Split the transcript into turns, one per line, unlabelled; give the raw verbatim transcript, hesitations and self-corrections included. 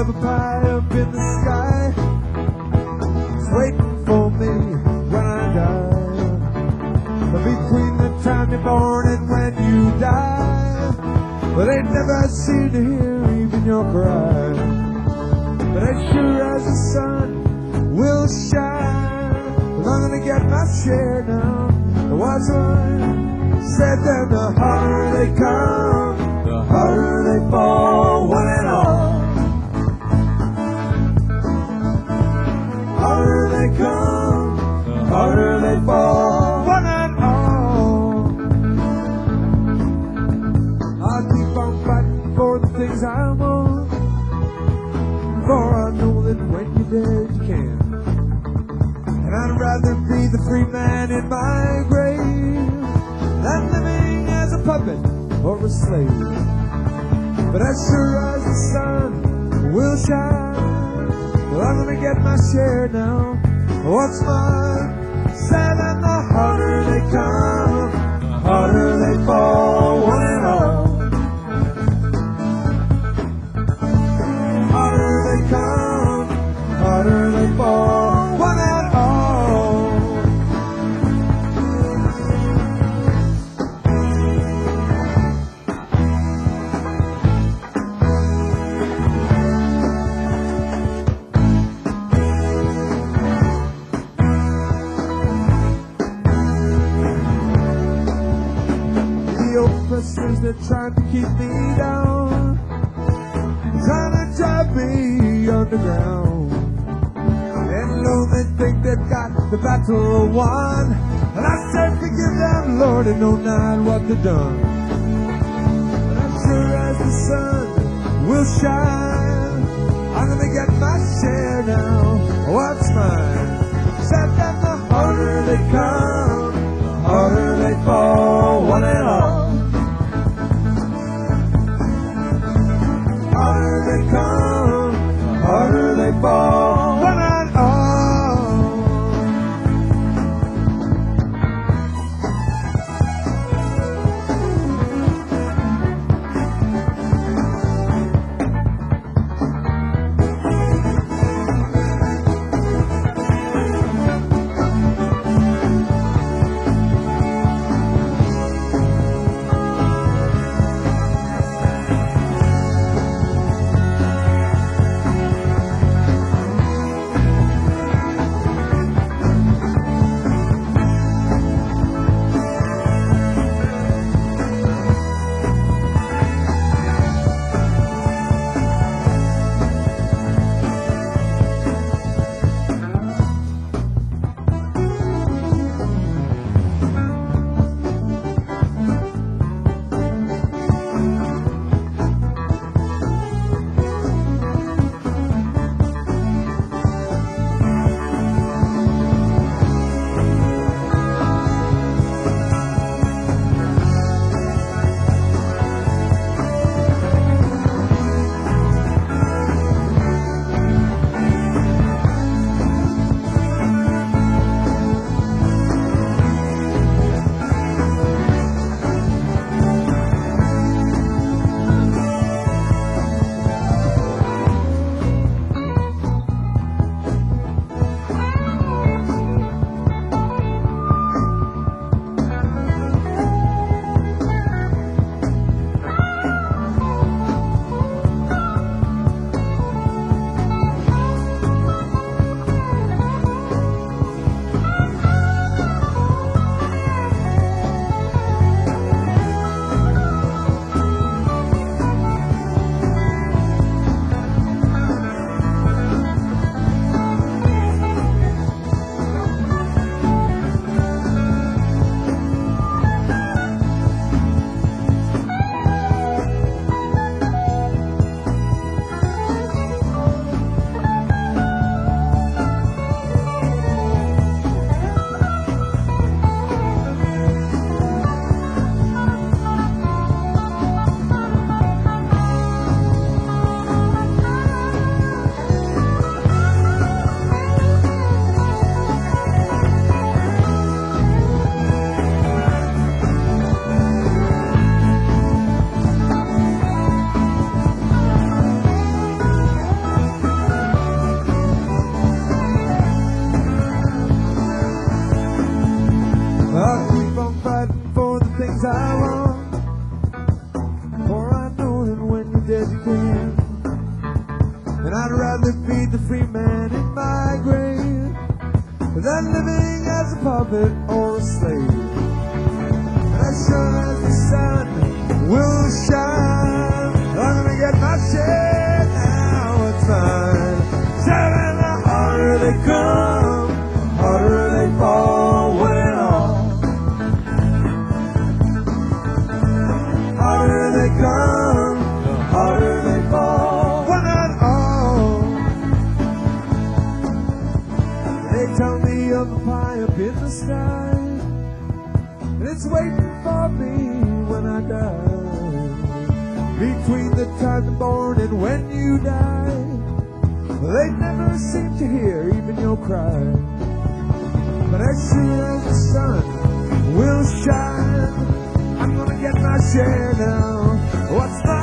of a pie up in the sky. It's waiting for me when I die. But between the time you're born and when you die, well, they never seem to hear even your cry. But as sure as the sun will shine, well, I'm gonna get my share now. What's mine? Said then the harder they come, the harder they fall, one and all. Harder they come, the harder they fall, one and all. I'll keep on fighting for the things I want, for I know that when you're dead you can. And I'd rather be the free man in my grave than living as a puppet or a slave. But as sure as the sun will shine, well, I'm gonna get my share now. What's mine? Said and the harder they come, the harder they fall, one and all. Harder they come, harder they fall, one and all. Oppressors, they're trying to keep me down, trying to drive me underground. And though they think they've got the battle won, and I said forgive them, Lord, and know not what they've done. But I'm sure as the sun will shine, I'm gonna get my share now. What's mine? Said that the harder they come, the harder they fall, one and all. Harder they come, the harder they fall, one and all. puppet or a slave. And as sure as the sun will shine, I'm gonna get my share now, it's mine. Seven, the harder they come, the harder they fall when all. Harder they come, the harder they fall when not all. They tell me of a pie up in the sky, and it's waiting for me when I die. Between the time you're born and when you die, they never seem to hear even your cry. But as soon as the sun will shine, I'm gonna get my share now. What's my